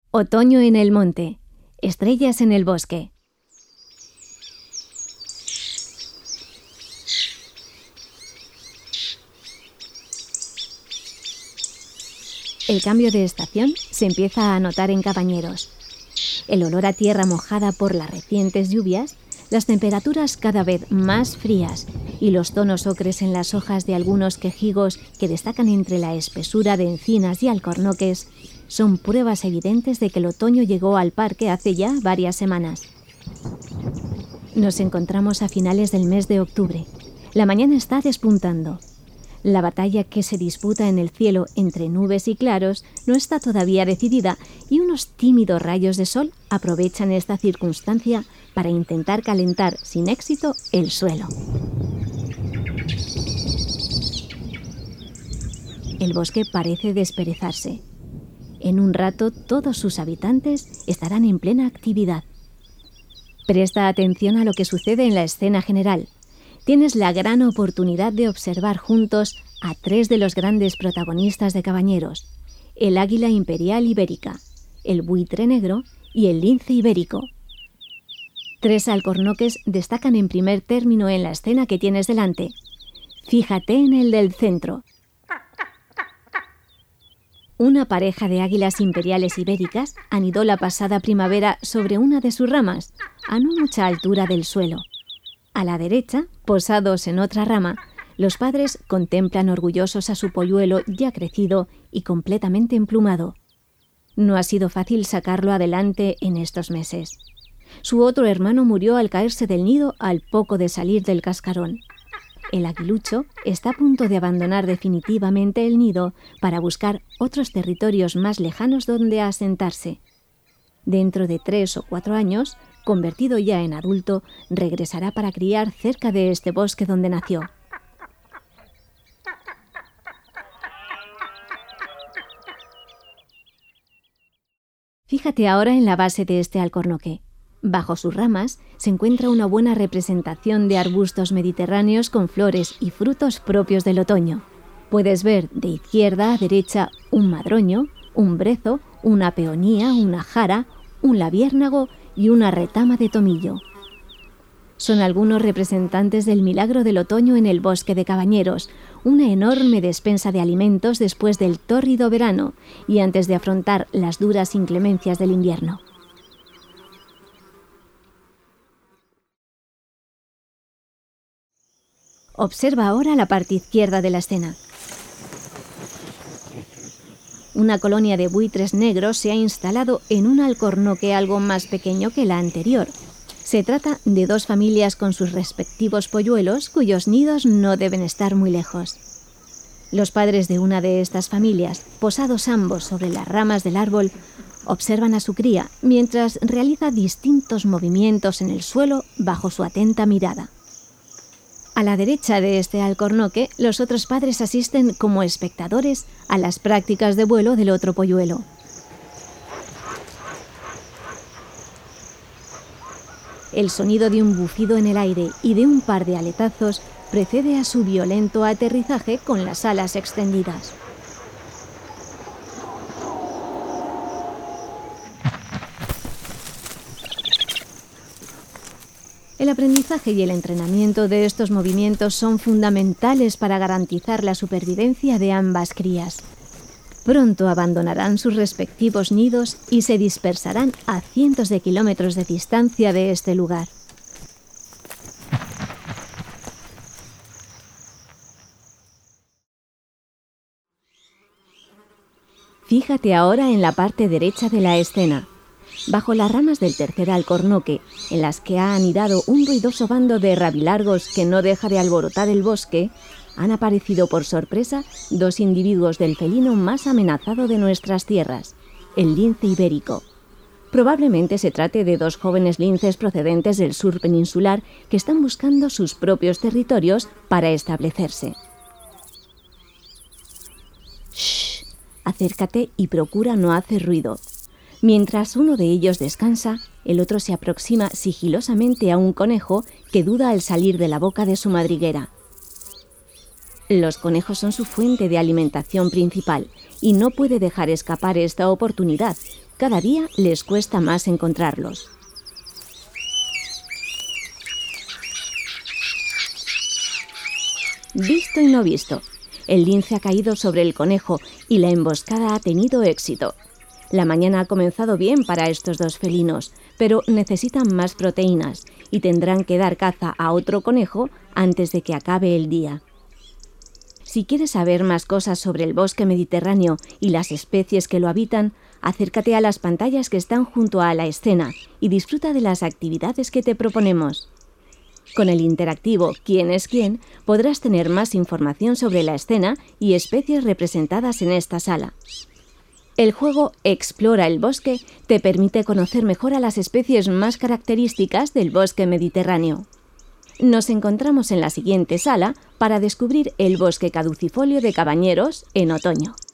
Otoño en el monte. Estrellas en el bosque. El cambio de estación se empieza a notar en Cabañeros. El olor a tierra mojada por las recientes lluvias, las temperaturas cada vez más frías y los tonos ocres en las hojas de algunos quejigos que destacan entre la espesura de encinas y alcornoques son pruebas evidentes de que el otoño llegó al parque hace ya varias semanas. Nos encontramos a finales del mes de octubre. La mañana está despuntando. La batalla que se disputa en el cielo entre nubes y claros no está todavía decidida y unos tímidos rayos de sol aprovechan esta circunstancia para intentar calentar sin éxito el suelo. El bosque parece desperezarse. En un rato todos sus habitantes estarán en plena actividad. Presta atención a lo que sucede en la escena general. Tienes la gran oportunidad de observar juntos a tres de los grandes protagonistas de Cabañeros: el águila imperial ibérica, el buitre negro y el lince ibérico. Tres alcornoques destacan en primer término en la escena que tienes delante. Fíjate en el del centro. Una pareja de águilas imperiales ibéricas anidó la pasada primavera sobre una de sus ramas, a no mucha altura del suelo. A la derecha, posados en otra rama, los padres contemplan orgullosos a su polluelo ya crecido y completamente emplumado. No ha sido fácil sacarlo adelante en estos meses. Su otro hermano murió al caerse del nido al poco de salir del cascarón. El aguilucho está a punto de abandonar definitivamente el nido para buscar otros territorios más lejanos donde asentarse. Dentro de 3 o 4 años, convertido ya en adulto, regresará para criar cerca de este bosque donde nació. Fíjate ahora en la base de este alcornoque. Bajo sus ramas se encuentra una buena representación de arbustos mediterráneos con flores y frutos propios del otoño. Puedes ver de izquierda a derecha un madroño, un brezo, una peonía, una jara, un labiérnago y una retama de tomillo. Son algunos representantes del milagro del otoño en el bosque de Cabañeros, una enorme despensa de alimentos después del tórrido verano y antes de afrontar las duras inclemencias del invierno. Observa ahora la parte izquierda de la escena. Una colonia de buitres negros se ha instalado en un alcornoque algo más pequeño que la anterior. Se trata de 2 familias con sus respectivos polluelos cuyos nidos no deben estar muy lejos. Los padres de una de estas familias, posados ambos sobre las ramas del árbol, observan a su cría mientras realiza distintos movimientos en el suelo bajo su atenta mirada. A la derecha de este alcornoque, los otros padres asisten como espectadores a las prácticas de vuelo del otro polluelo. El sonido de un bufido en el aire y de un par de aletazos precede a su violento aterrizaje con las alas extendidas. El aprendizaje y el entrenamiento de estos movimientos son fundamentales para garantizar la supervivencia de ambas crías. Pronto abandonarán sus respectivos nidos y se dispersarán a cientos de kilómetros de distancia de este lugar. Fíjate ahora en la parte derecha de la escena. Bajo las ramas del tercer alcornoque, en las que ha anidado un ruidoso bando de rabilargos que no deja de alborotar el bosque, han aparecido por sorpresa 2 individuos del felino más amenazado de nuestras tierras, el lince ibérico. Probablemente se trate de 2 jóvenes linces procedentes del sur peninsular que están buscando sus propios territorios para establecerse. ¡Shh! Acércate y procura no hacer ruido. Mientras uno de ellos descansa, el otro se aproxima sigilosamente a un conejo que duda al salir de la boca de su madriguera. Los conejos son su fuente de alimentación principal y no puede dejar escapar esta oportunidad. Cada día les cuesta más encontrarlos. Visto y no visto. El lince ha caído sobre el conejo y la emboscada ha tenido éxito. La mañana ha comenzado bien para estos dos felinos, pero necesitan más proteínas y tendrán que dar caza a otro conejo antes de que acabe el día. Si quieres saber más cosas sobre el bosque mediterráneo y las especies que lo habitan, acércate a las pantallas que están junto a la escena y disfruta de las actividades que te proponemos. Con el interactivo ¿Quién es quién? Podrás tener más información sobre la escena y especies representadas en esta sala. El juego Explora el bosque te permite conocer mejor a las especies más características del bosque mediterráneo. Nos encontramos en la siguiente sala para descubrir el bosque caducifolio de Cabañeros en otoño.